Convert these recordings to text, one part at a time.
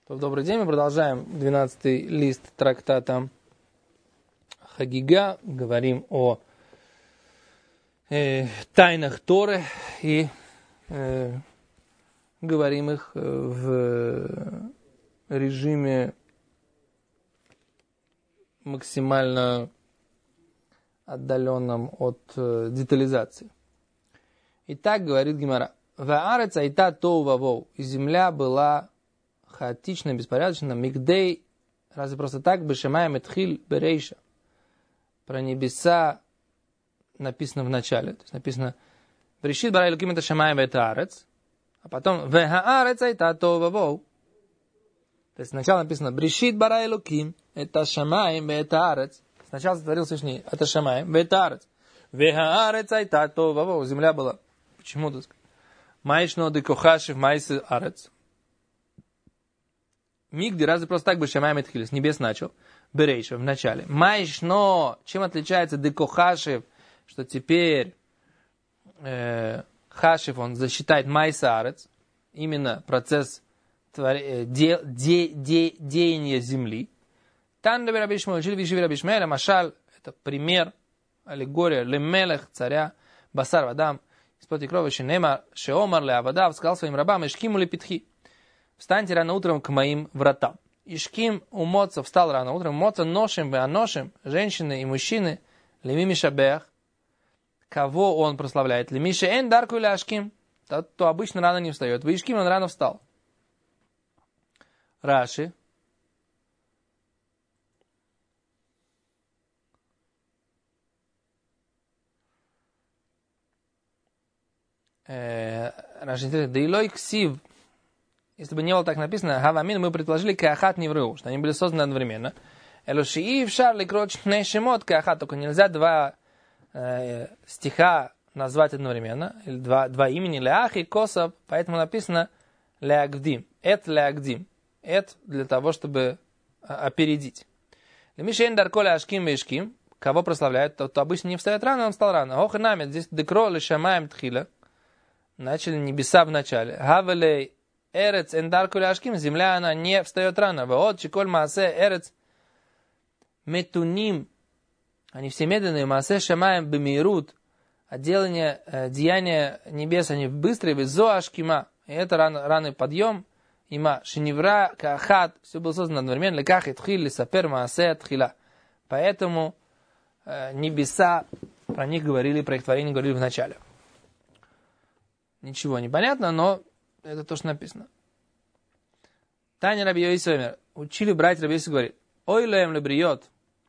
Добрый день, мы продолжаем 12-й лист трактата Хагига. Говорим о тайнах Торы и говорим их в режиме максимально отдаленном от детализации. Итак, говорит Гемара, «Ваарец айта тоу вавоу», и земля была хаотично, беспорядочно, мигдей, разве просто так, бешемаем этхиль берейша. Про небеса написано в начале, то есть написано «Брешит барай луким это шамаем это арец», а потом «Вехаарец айта тоу вавоу». То есть сначала написано «Брешит барай луким это шамаем это арец». Сначала сотворил Всевышний это шамаем это арец. «Вехаарец айта тоу вавоу». Земля была. Почему так? «Майшно де кохашев майсы арец». Мигди, разве просто так бы Шамаем Этхиль, с небес начал, Берейша, в начале. Майшно, чем отличается Декохашев, что теперь Хашев, он засчитает Майсаарец, именно процесс деяния земли. Тан Рабишмаэль, Жили Вишиви Рабишмаэля, Машаль, это пример, аллегория, Лемелех, царя, Басар Вадам, из плоти крови Шенема, Шеомар, Леавадав, сказал своим рабам, Ишкиму Лепитхи. Встаньте рано утром к моим вратам. Ишким у Моца встал рано утром. Моца ношим веаношим, женщины и мужчины, леми мишабех, кого он прославляет. Леми шеэн дарку или ашким, тот, кто обычно рано не встает. В Ишким он рано встал. Раши. Раши, да илой ксив. Если бы не было так написано, Хавамин, мы предположили Каахат Неврeu, что они были созданы одновременно. Элошии в Шарли Крочный Шемот Каахат, только нельзя два стиха назвать одновременно, или два имени, Леах и Косов, поэтому написано Леагдим. Эт Леагдим. Эт для того, чтобы опередить. Лемишен Дарколя Ашким Вешким, кого прославляют, тот, кто обычно не встает рано, он встал рано. Ох и намет, здесь Декро Лешамаем Тхиля. Начали небеса в начале. Хавелей Эрец эндаркуль ашким, земля, она не встает рано. Вот, чеколь маасе эрец метуним, они все медленные, маасе шамаем бемирут, а деяния небес, они быстрые, везо ашкима, и это ранный подъем, има шиневра каахат, все было создано одновременно, леках и тхиль, лесапер маасе тхила. Поэтому небеса, про них говорили, про их творение говорили в начале. Ничего не понятно, но это то, что написано. Таня Раби Йосиф, учили брать Раби Йосиф, говорит, ой лэм лебриот,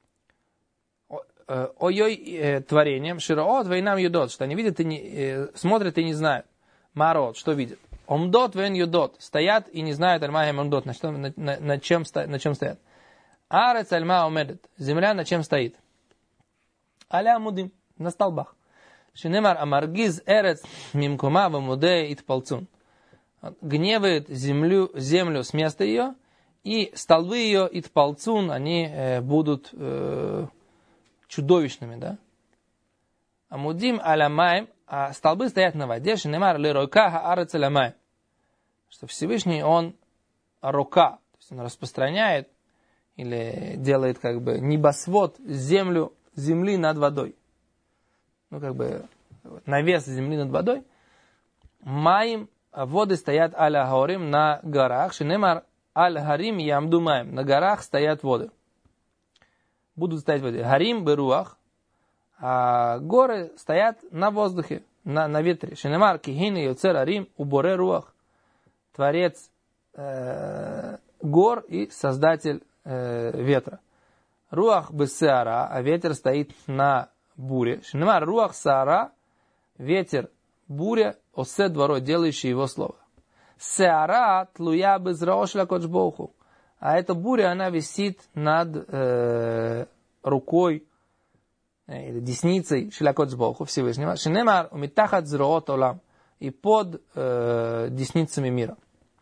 ой творением, широот вейнам юдот, что они видят и не, смотрят и не знают. Марот, что видят? Омдот вен юдот, стоят и не знают альмахем омдот, на чем стоят. Арец альма омедет, земля на чем стоит? Аля мудим, на столбах. Шинемар амаргиз эрец мимкума вамуде итпалцун. Гневает землю с места ее, и столбы ее, итпалцун, они будут чудовищными, да? Амудим алямаем, а столбы стоят на воде, шинемар леройка хаарец алямаем. Что Всевышний, он рука, то есть он распространяет, или делает как бы небосвод, земли над водой. Ну, как бы навес земли над водой. Маим, воды стоят аль-Харим на горах. Шинемар аль-Харим ямду маим. На горах стоят воды. Будут стоять воды. Харим беруах. А горы стоят на воздухе, на ветре. Шинемар кихини йоцер арим уборе руах. Творец гор и создатель ветра. Руах бессеара, а ветер стоит на буре. Шинемар руах саара, ветер, буря, осе дворо, делающий его слово. Сеара тлуя безраошля коджбоху. А эта буря, она висит над рукой или десницей шля коджбоху Всевышнего. Шинемар умитахат зроот олам. И под десницами мира.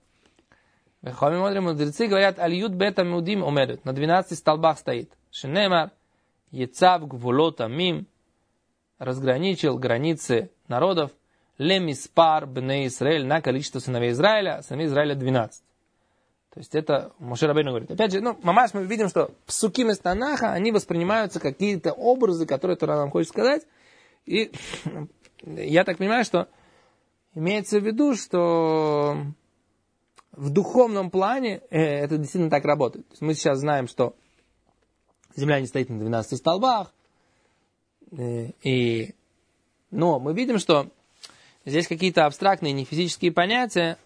Мудрецы говорят, аль-юд бета мудим умедет. На 12 столбах стоит. Шинемар Ецав гвулот амим, разграничил границы народов, лемиспар бне Исраэль, на количество сыновей Израиля, сыновей Израиля 12. То есть это Моше Рабейну говорит. Опять же, мамаш мы видим, что псуким из Танаха, они воспринимаются какие-то образы, которые Тора нам хочет сказать. И я так понимаю, что имеется в виду, что в духовном плане это действительно так работает. То есть мы сейчас знаем, что земля не стоит на 12 столбах. Но мы видим, что здесь какие-то абстрактные нефизические понятия,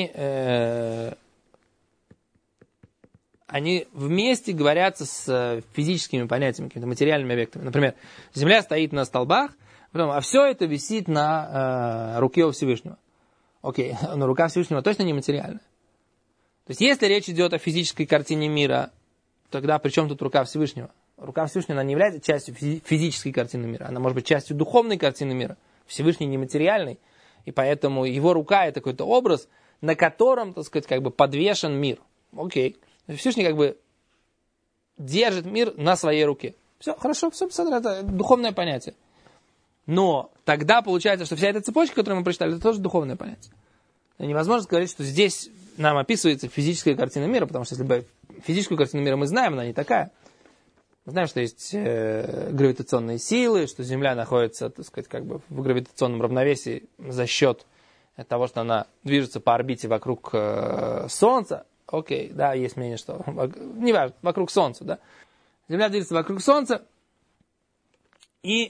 они вместе говорятся с физическими понятиями, какими-то материальными объектами. Например, земля стоит на столбах, а все это висит на руке у Всевышнего. Окей, но рука Всевышнего точно не материальная. То есть, если речь идет о физической картине мира, тогда при чем тут рука Всевышнего? Рука Всевышнего, она не является частью физической картины мира, она может быть частью духовной картины мира. Всевышний нематериальный, и поэтому его рука это какой-то образ, на котором, так сказать, как бы подвешен мир. Окей. Всевышний как бы держит мир на своей руке. Все, хорошо, все, это духовное понятие. Но тогда получается, что вся эта цепочка, которую мы прочитали, это тоже духовное понятие. И невозможно говорить, что здесь нам описывается физическая картина мира, потому что если бы физическую картину мира мы знаем, она не такая. Мы знаем, что есть гравитационные силы, что Земля находится, так сказать, как бы в гравитационном равновесии за счет того, что она движется по орбите вокруг Солнца. Окей, да, есть мнение, что неважно, вокруг Солнца, да. Земля движется вокруг Солнца, и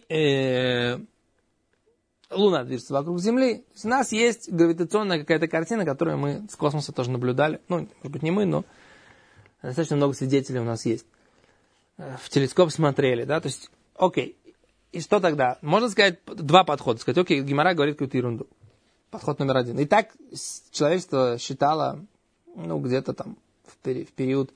Луна движется вокруг Земли. То есть у нас есть гравитационная какая-то картина, которую мы с космоса тоже наблюдали. Может быть, не мы, но достаточно много свидетелей у нас есть. В телескоп смотрели, да, то есть, окей. И что тогда? Можно сказать два подхода. Сказать, окей, Гемара говорит какую-то ерунду. Подход номер один. И так человечество считало, где-то там в период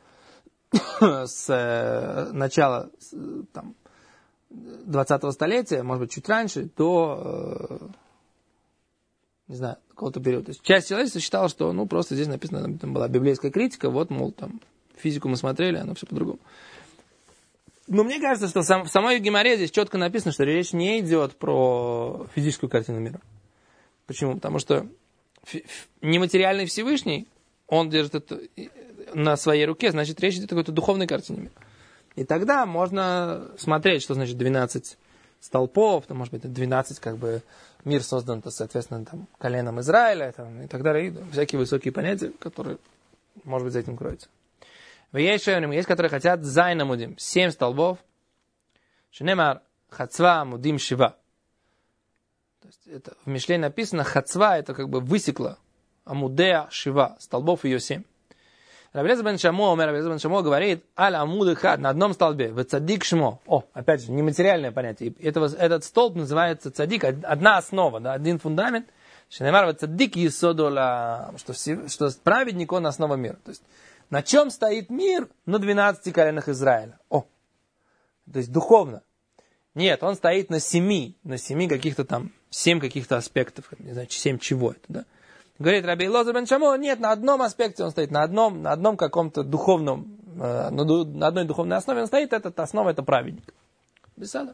с начала там 20-го столетия, может быть, чуть раньше, до, не знаю, какого-то периода. То есть часть человечества считала, что, просто здесь написано, там была библейская критика, вот, мол, там, физику мы смотрели, оно все по-другому. Но мне кажется, что в самой Гемаре здесь четко написано, что речь не идет про физическую картину мира. Почему? Потому что нематериальный Всевышний, он держит это на своей руке, значит, речь идет о какой-то духовной картине мира. И тогда можно смотреть, что значит 12 столпов, там, может быть, 12, как бы, мир создан, соответственно, там, коленом Израиля, там, и так далее, и всякие высокие понятия, которые, может быть, за этим кроются. Есть, которые хотят зайн амудим, 7 столбов. Шенемар хацва амудим шива. То есть это в Мишле написано, хацва это как бы высекла, амудея шива, столбов ее 7. Рабби Элиэзер бен Шамо говорит, аль амуд хад, на одном столбе, в цадик шмо. Опять же, нематериальное понятие. Этот столб называется цадик, одна основа, да, один фундамент. Шенемар в цадик есодола, что праведник он основа мира. То есть на чем стоит мир? На 12 коленах Израиля. То есть духовно. Нет, он стоит на 7 каких-то там, 7 каких-то аспектов, не знаю, 7 чего это, да. Говорит Рабби Элиэзер бен Шамо, нет, на одном аспекте он стоит, на одном каком-то духовном, на одной духовной основе он стоит, эта основа это праведник. Беседа.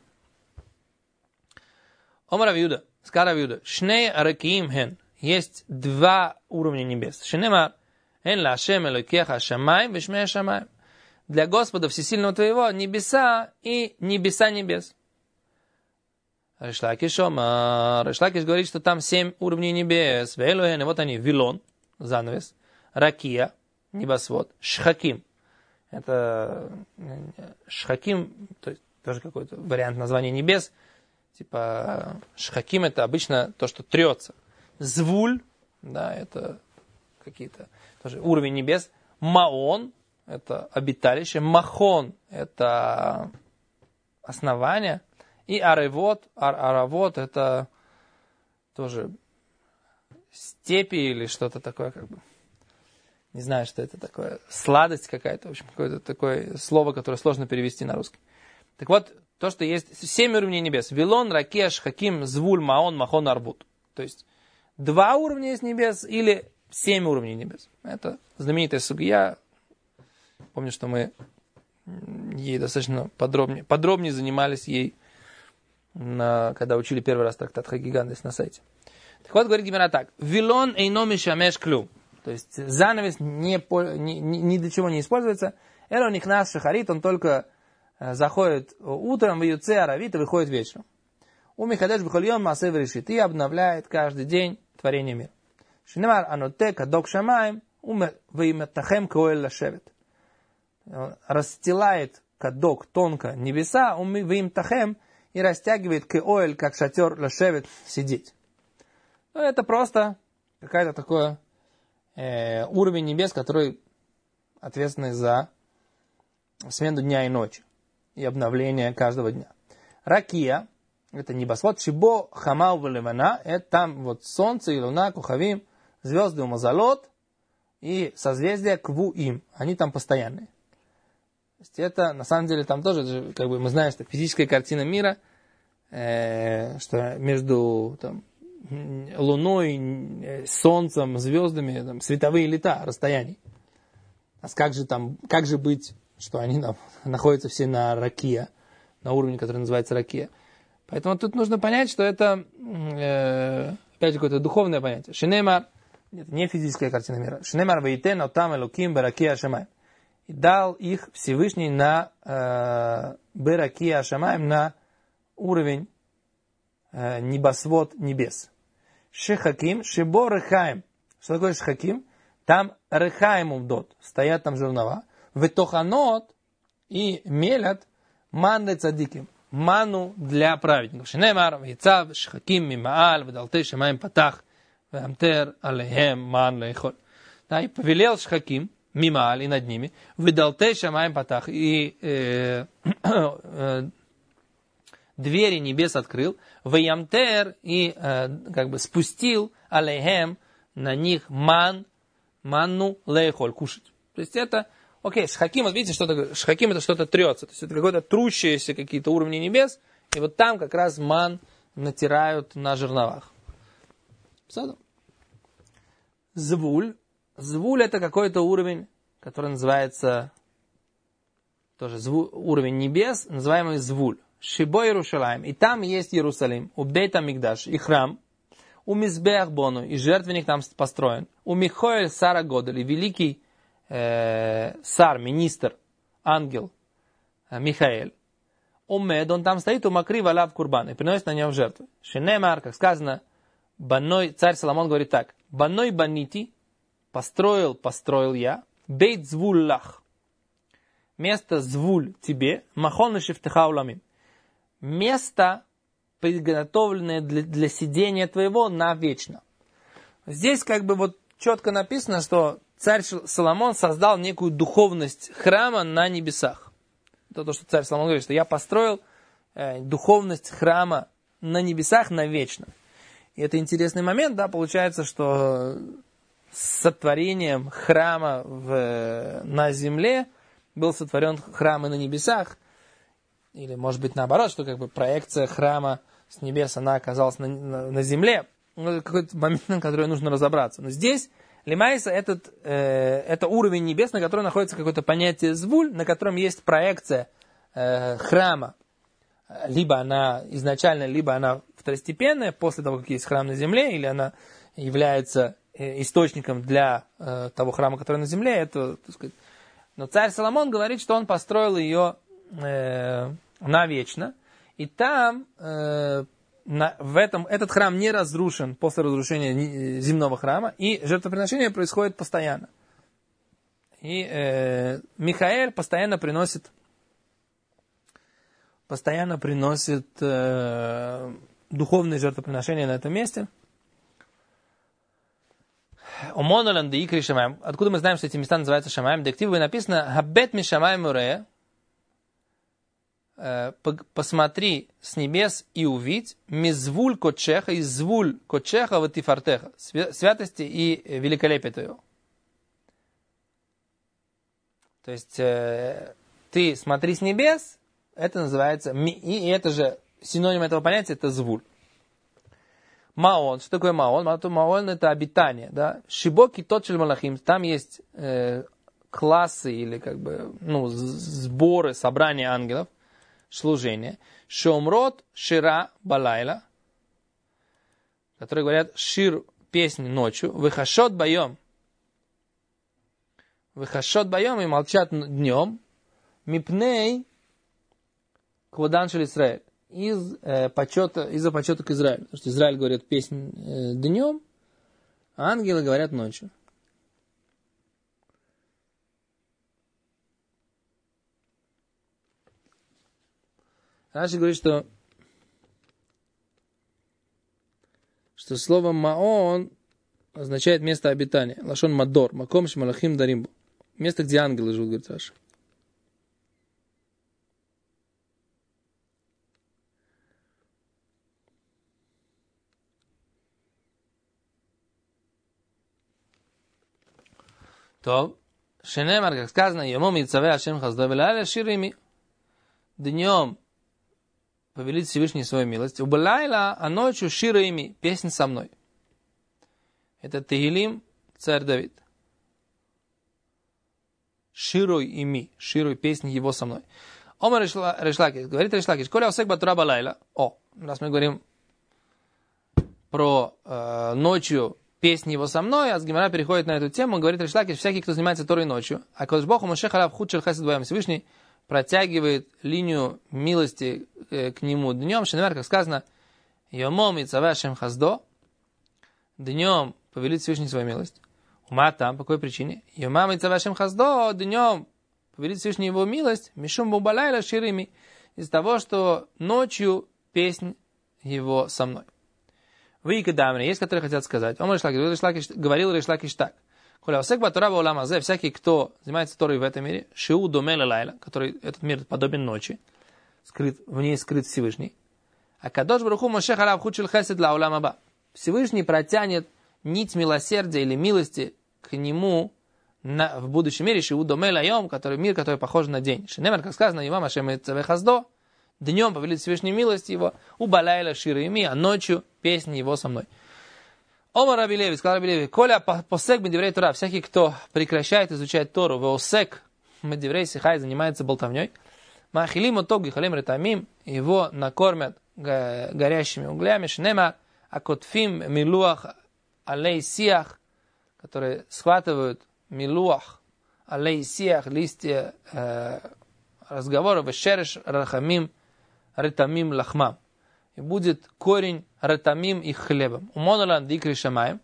Омар Рав Юда, сказал Рав Юда, шней аракиим хен, есть 2 уровня небес. Шенема эн ла Ашем элокеха шамаим вешмей шамаим. Для Господа Всесильного твоего небеса и небеса небес. Реш Лакиш говорит, что там 7 уровней небес. Вейлуэн, и вот они, Вилон, занавес, Ракия, небосвод, Шхаким. Это Шхаким, то есть тоже какой-то вариант названия небес. Типа Шхаким это обычно то, что трется. Звуль, да, это какие-то тоже уровень небес. Маон, это обиталище. Махон, это основание. И аравот это тоже степи или что-то такое, как бы. Не знаю, что это такое. Сладость какая-то, в общем, какое-то такое слово, которое сложно перевести на русский. Так вот, то, что есть 7 уровней небес. Вилон, Ракия, Шхаким, Звуль, Маон, Махон, Арбут. То есть 2 уровня из небес или 7 уровней небес. Это знаменитая сугья. Помню, что мы ей достаточно подробнее занимались ей, когда учили первый раз трактат Хагига здесь на сайте. Так вот, говорит Гемара так. Вилон эйно мишамеш клю. То есть занавес ни для чего не используется. Эра у них нас шахарит, он только заходит утром, в юце аравит и выходит вечером. У Михадеш бхольем масев решит и обновляет каждый день творение мира. Шинемар аноте кадок шамаем вейматахем коэль лашевет. Расстилает кадок тонко небеса, вейматахем и растягивает коэль, как шатер лашевет, сидеть. Это просто какая-то такое уровень небес, который ответственный за смену дня и ночи и обновление каждого дня. Ракия, это небосвод, Шибо, Хамау, Валевана, это там вот солнце и луна, Кухавим, звезды у Мазалот и созвездия Квуим. Они там постоянные. То есть это, на самом деле, там тоже, как бы мы знаем, что физическая картина мира, что между там, луной, солнцем, звездами, там, световые лета, расстояний. А как же быть, что они находятся все на ракия, на уровне, который называется ракия. Поэтому тут нужно понять, что это, опять же, какое-то духовное понятие. Шинемар, это не физическая картина мира. Шинемар вейтен отам элуким беракия шамай. И дал их Всевышний на беракия шамай, на уровень небосвод небес. Шехаким, шибо рехаим. Что такое шехаким? Там рехаим увдот, стоят там жернова. Ветоханот и мелят манны цадиким, ману для праведников. Шинемар, вейцав, шехаким, мимааль, вдалте шамаим патах, вамтер алейхем ман лейхоль. Да, и повелел шехаким, мимааль, и над ними, вдалте шамаим патах, и двери небес открыл, ваямтер, и как бы спустил алейхем на них манну лейхоль, кушать. То есть это, шхаким, вот видите, что такое? Шхаким это что-то трется, то есть это какое-то трущиеся какие-то уровни небес, и вот там как раз ман натирают на жерновах. Звуль. Звуль это какой-то уровень, который называется тоже уровень небес, называемый звуль. Шибо Иерушалаим. И там есть Иерусалим. У Бейт Амикдаш. И храм. У Мизбеах Бону. И жертвенник там построен. У Михоэль Сара Годель. И великий царь, министр, ангел Михаэль. У Мед. Он там стоит. У Макри Валав Курбан. И приносит на него жертву. Шенемар, как сказано, Баной, царь Соломон говорит так. Баной банити. Построил я. Бейт Звуллах. Место звуль тебе. Махон и шифтеха уламим. Место, приготовленное для сидения твоего навечно. Здесь как бы вот четко написано, что царь Соломон создал некую духовность храма на небесах. Это то, что царь Соломон говорит, что я построил духовность храма на небесах навечно. И это интересный момент, да, получается, что с сотворением храма на земле был сотворен храм и на небесах. Или, может быть, наоборот, что как бы проекция храма с небес, она оказалась на земле. Ну, какой-то момент, на который нужно разобраться. Но здесь, лимайса, это уровень небес, на котором находится какое-то понятие звуль, на котором есть проекция храма. Либо она изначально, либо она второстепенная, после того, как есть храм на земле, или она является источником для того храма, который на земле. Это, так сказать. Но царь Соломон говорит, что он построил ее навечно. И там, этот храм не разрушен после разрушения земного храма, и жертвоприношение происходит постоянно. И Михаэль постоянно приносит духовные жертвоприношения на этом месте. Откуда мы знаем, что эти места называются Шамаем? В дективе написано «Хабет ми Шамаем уре». Посмотри с небес и увидь мизвуль кочеха и звуль кочеха ватифартеха, святости и великолепие твоего. То есть ты смотри с небес, это называется, и это же синоним этого понятия, это звуль. Маон, что такое маон? Маон это обитание, да. Шибоки тотчель малахим, там есть классы или как бы, сборы, собрания ангелов, служение. Шомрот шира балайла, которые говорят шир, песнь ночью. Выхашот байом, Выхашот байом и молчат днем. Мипней кводан шель Исраэль. Из-за почета к Израилю. Потому что Израиль говорит песнь днем, а ангелы говорят ночью. Раши говорит, что слово маон означает место обитания. Лашон мадор. Маком шмалахим даримбу. Место, где ангелы живут, говорит Раши. То, шенемар, как сказано, емом яцаве ашем хаздо велаля ширими. Днем повелит Всевышний свою милость. Убалайла, а ночью ширими, песнь со мной. Это Тегилим, царь Давид. Широй ими, широй песнь его со мной. Омар Решлакиш, говорит Решлакиш, коля осек батура балайла. Раз мы говорим про ночью песнь его со мной, а Гемара переходит на эту тему, говорит Решлакиш, всякий, кто занимается Торой ночью, а Кодыш Богу Моше халав худшел хасид двоем, Всевышний протягивает линию милости к нему днем, шенемар, как сказано, йомом и цавашем хаздо, днем повелит Всевышний свою милость. Ума там, по какой причине? Йомам и цавашем хаздо, днем повелит Всевышний его милость, мишум бубалайла ширими, из того, что ночью песнь его со мной. Вы и кадамри, есть, которые хотят сказать. Говорил Решлакиш так. Всякий, кто занимается Торой в этом мире, шиу домела лайла, который этот мир подобен ночи, в ней скрыт Всевышний. А кадош баруху моше халав худшил хесед ла улам аба. Всевышний протянет нить милосердия или милости к нему в будущем мире, шиу домела йом, который мир, который похож на день. Шинемер, как сказано, Йомам Ашем и Цаве Хаздо, днем повелит Всевышний милость его, убалайла ширы ими, а ночью песни его со мной. Омар Раби Леви, сказал Раби Леви, коля посек медиврей Тора, всякий, кто прекращает изучать Тору, веосек медиврей сихай, занимается болтовней, махилим отог гихалим ретамим, его накормят горящими углями, шнема акотфим милуах алей сиах, которые схватывают милуах алей сиах, листья разговоров, шереш рахамим ретамим лахмам. И будет корень ретамим их хлебом. Умонолан дикри шамаем.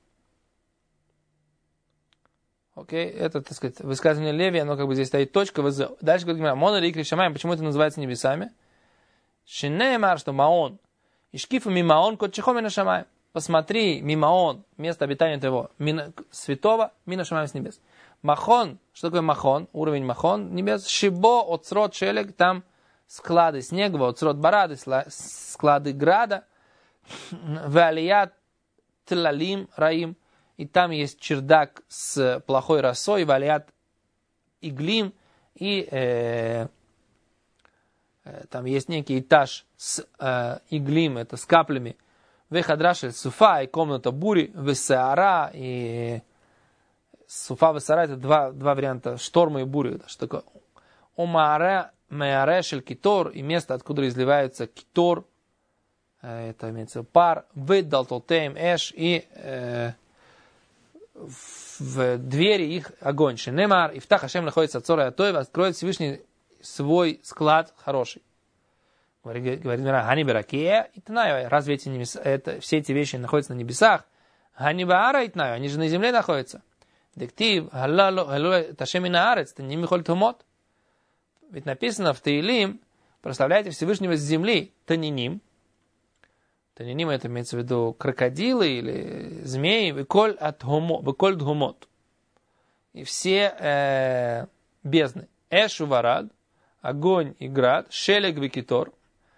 Окей, это, так сказать, высказывание Леви, оно как бы здесь стоит точка. Дальше говорит, Монолан дикри шамаем. Почему это называется небесами? Шинеймар, что маон. Ишкифу мимаон кот чехомина шамаем. Посмотри, мимаон, место обитания твоего, святого, мина шамаем с небес. Махон, что такое махон? Уровень махон, небес. Шибо, отсрод, шелег, там склады снега, отсрод барады, склады града, валият тлалим раим, и там есть чердак с плохой росой, валият иглим, и там есть некий этаж с иглим, это с каплями, вехадрашель суфа, и комната бури, весеара, и суфа весеара, это два варианта шторма и бури, что такое? Умаара Меарешель китор, и место, откуда изливается китор, это имеется пар, выдал толтеем эш, и в двери их огонь. Шенемар, и в Тахашем находится Цора Атоева, откроет Всевышний свой склад хороший. Говорит Мира, Гани Беракея, и Тнаю, разве эти небеса, все эти вещи находятся на небесах? Гани Баара и Тнаю, они же на земле находятся. Дектив, Галлалу, Ташемина Арец, Таними Холь Тумот. Ведь написано в Таилим, прославляйте Всевышнего с земли, Таниним. Таниним, это имеется в виду крокодилы или змеи, выколь дхумот. И все бездны. Эшу варад, огонь и град, шелег викитор,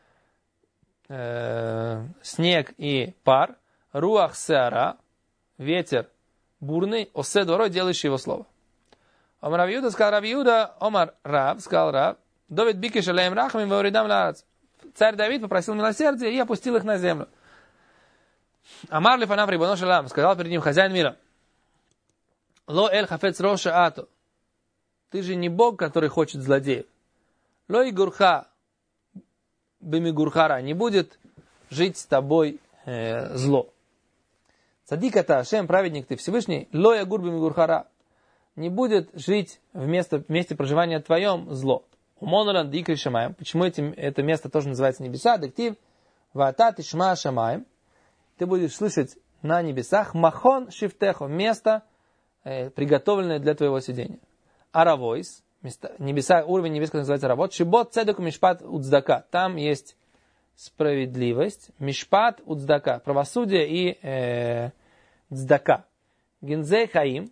снег и пар, руах сеара, ветер бурный, осе дворой, делающий его слово. Омар Рав Юда, сказал Рав Юда, Омар Рав, сказал Рав, Довид бикиш алеем рахамим вауридам лаарец. Царь Давид попросил милосердия и опустил их на землю. Амар лифанав рибоно шелам, сказал перед ним хозяин мира, Ло эль хафец роша ато. Ты же не Бог, который хочет злодеев. Ло и гурха бимигурхара, не будет жить с тобой зло. Цадик это Ашем, праведник ты Всевышний, ло я гур бимигурхара. не будет жить в месте проживания твоем зло. Умонолан дикри шамаем. Почему это место тоже называется небеса? Дектив ваатат ишма шамаем. Ты будешь слышать на небесах махон шифтехо, место, приготовленное для твоего сидения. Аравойс, небеса, уровень небес, который называется аравот. Шибот цедеку мишпат уцдака. Там есть справедливость, мишпат уцдака, правосудие и цдака. Гинзей хаим,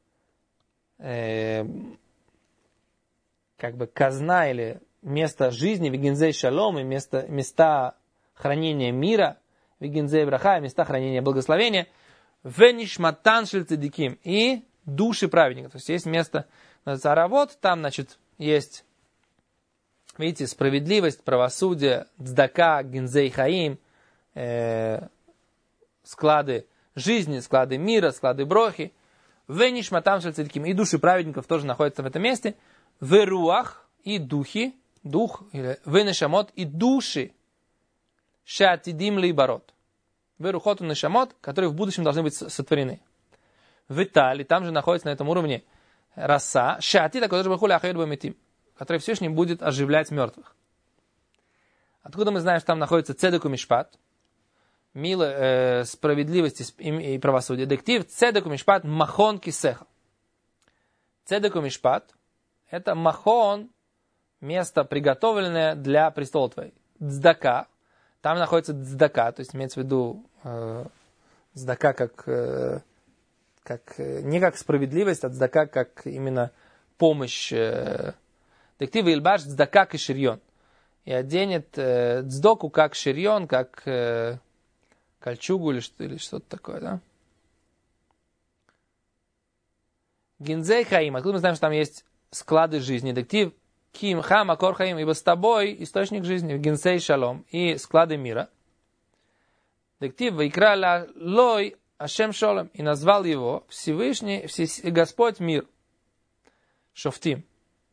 как бы казна или место жизни, вегинзей шалом, и места хранения мира, вегинзей браха, места хранения благословения, венишматан шель цедиким, и души праведников. То есть есть место, называется аравот, там, значит, есть, видите, справедливость, правосудие, цдака, гинзей хаим, склады жизни, склады мира, склады брохи, венишматан шель цедиким, и души праведников тоже находятся в этом месте, веруах, и духи, дух, или венешамот, и души, шатидим лейбарот. Верухот и нешамот, которые в будущем должны быть сотворены. Виталь, и там же находится на этом уровне раса, шати, который Всевышний будет оживлять мертвых. Откуда мы знаем, что там находится цедеку мишпат, справедливость и правосудие? Дектив цедеку мишпат махон кисеха. Цедеку мишпат — это махон, место, приготовленное для престола твоей. Цдака. Там находится цдака, то есть имеется в виду цдака не как справедливость, а цдака как именно помощь. Дектив Ильбаш цдака киширьон. И оденет цдоку как ширьон, как кольчугу или что-то такое, да? Гинзей хаим. Откуда мы знаем, что там есть склады жизни? Дектив Ким хам акор хаим, ибо с тобой источник жизни, гинсей шалом, и склады мира. Дектив вайкра лой ашем шолом, и назвал его Всевышний, Господь мир. Шофтим.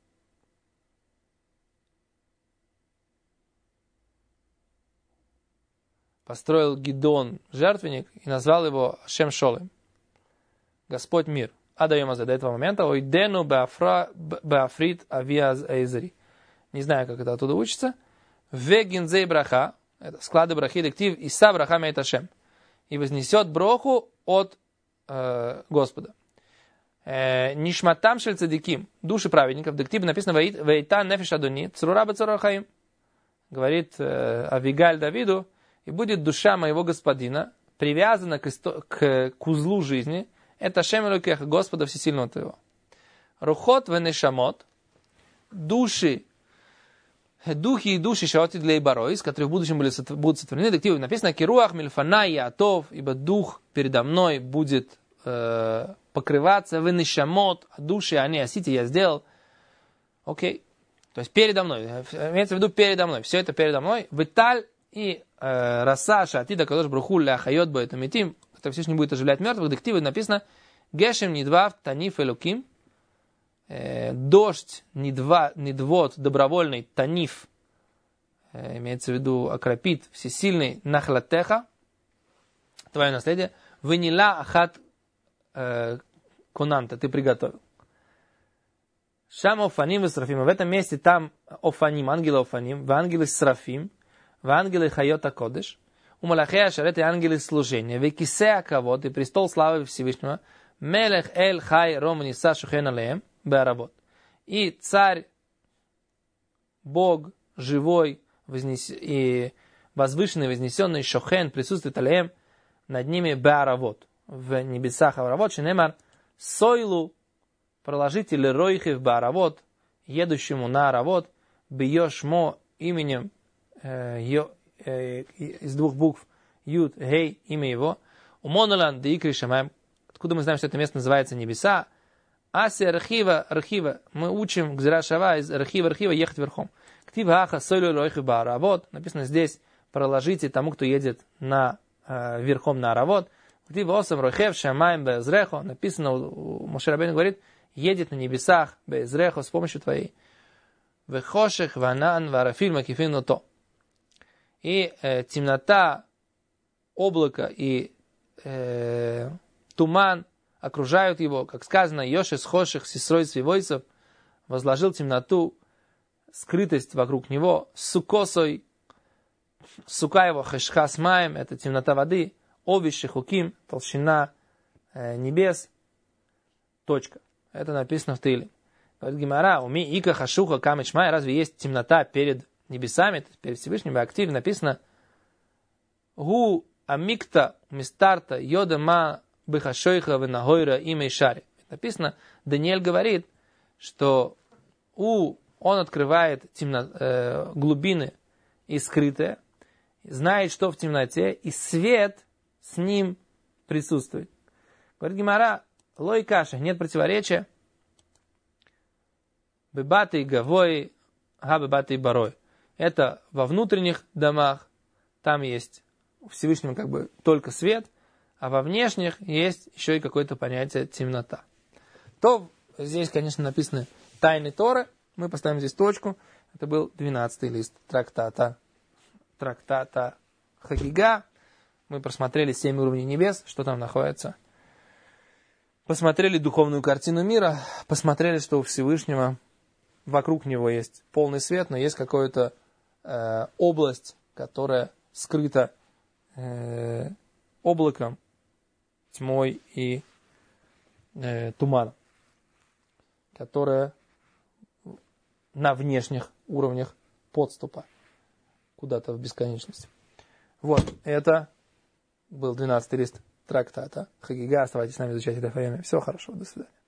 Построил Гидон жертвенник и назвал его Ашем шолем. Господь мир. Адаемаза до этого момента, ойдену беафрит авиаз эйзери. Не знаю, как это оттуда учится. Вегинзей браха, это склады брахи, дектив, иса браха меет Ашем. И вознесет броху от Господа. Нишматам шель цадиким, души праведников, дектив написано вейта нефиш адони, црура бецура хаим. Говорит Авигаль Давиду, и будет душа моего господина привязана к узлу жизни. Это Шем Элокеха, Господа Всесильного твоего. Рухот венешамот, духи и души шаоти для Ибаройс, которые в будущем будут сотворены. Дективы написано Кируах Мильфана Яатов, ибо дух передо мной будет покрываться. Венешамот, души они осите я сделал. Окей. То есть передо мной. Имеется в виду передо мной. Все это передо мной. Виталь и раса шатида кадош бруху ля хайот боэтамитим, который Всевышний будет оживлять мертвых. Дективы написано Гешем нидвав таниф элуким, дождь нидвот добровольный таниф, имеется в виду окропит всесильный нахлатеха, твое наследие, вынила ахат кунанта, ты приготовил. Шам офаним и срафим, в этом месте там офаним, ангелы офаним, в ангелы срафим, в ангелы хайота кодеш, у малахея шарет и ангелы служения, в кисея кавод и престол славы Всевышнего, мелех эль хай романиса шухен алеем, беаработ. И царь, Бог, живой, и возвышенный, вознесенный шохен, присутствует алеем над ними беаработ. В небесах авравот, шинемар, сойлу, проложите леройхи в беаработ, едущему на аравот, бьешмо именем из двух букв Юд, Гей, имя его, Умонолан, Деикри Шамаем. Откуда мы знаем, что это место называется небеса? Аси архива, мы учим Гзирашава из архива ехать верхом. Ктива аха сойлю ройхи бааравот. Написано здесь, проложите тому, кто едет верхом на аравот. Ктива осам ройхев шамаем безрехо. Написано, Моше Рабейну говорит, едет на небесах безрехо с помощью твоей. Вехошех ванан варафиль макифину то. И темнота, облако и туман окружают его, как сказано, Йошес хоших сесрой свивойцев, возложил темноту, скрытость вокруг него, сукосой, сука его хэшхас маем, это темнота воды, овищи хуким, толщина небес, точка. Это написано в Тиле. Говорит Гемара, уми ика хашуха камечмай, разве есть темнота перед небесами, перед Всевышним, в активе написано гу амикта мистарта йода ма бехашойха венагойра имей шари. Написано, Даниэль говорит, что он открывает глубины и скрытое, знает, что в темноте, и свет с ним присутствует. Говорит Гемара, лой каши, нет противоречия. Бебаты гавой, габебаты барой. Это во внутренних домах, там есть у Всевышнего как бы только свет, а во внешних есть еще и какое-то понятие темнота. То здесь, конечно, написаны тайны Торы. Мы поставим здесь точку. Это был 12-й лист трактата Хагига. Мы просмотрели 7 уровней небес, что там находится. Посмотрели духовную картину мира. Посмотрели, что у Всевышнего вокруг него есть полный свет, но есть какая-то область, которая скрыта облаком, тьмой и туманом, которая на внешних уровнях подступа куда-то в бесконечность. Вот, это был 12-й лист трактата Хагига. Оставайтесь с нами, изучать это время. Всего хорошего, до свидания.